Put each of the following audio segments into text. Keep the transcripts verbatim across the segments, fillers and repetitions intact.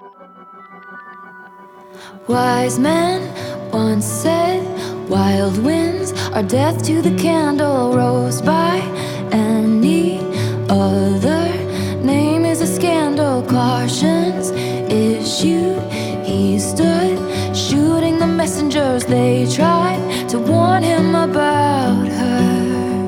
Wise men once said, wild winds are death to the candle. Rose by any other name is a scandal. Cautions issued, he stood shooting the messengers. They tried to warn him about her.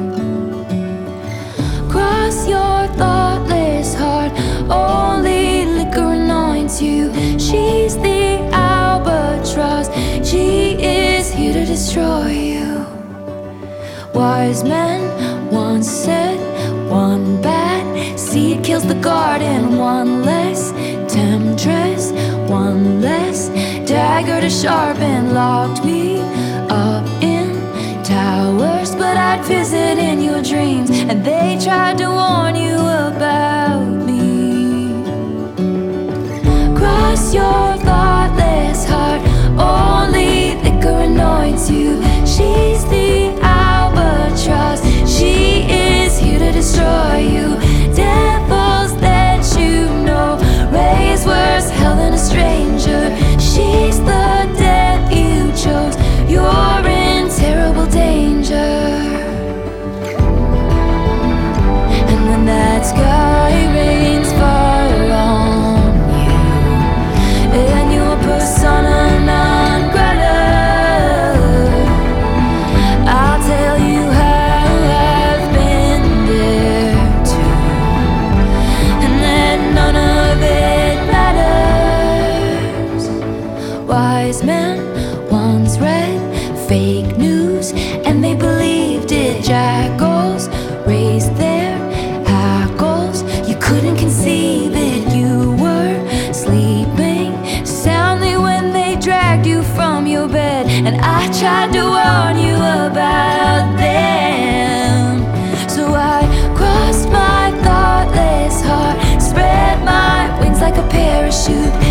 Cross your thoughtless heart, only liquor anoints you. She's the albatross, she is here to destroy you. Wise men once said, one bad seed kills the garden. One less temptress, one less dagger to sharpen. Locked me up in towers, but I'd visit in your dreams, and they tried to warn you about me. Cross your thoughtless heart, only liquor anoints you. She's the albatross, she is here to destroy you. Devils that you know raise worse hell than a stranger. She's the death you chose, you're in terrible danger. And when that sky rains fire on you, and your persona non grata, I'll tell you how I've been there too, and that none of it matters. Wise men once read fake news, and they believed it. Jackals raised their hackles, you couldn't conceive it. You were sleeping soundly when they dragged you from your bed, and I tried to warn you about them. So I crossed my thoughtless heart, spread my wings like a parachute,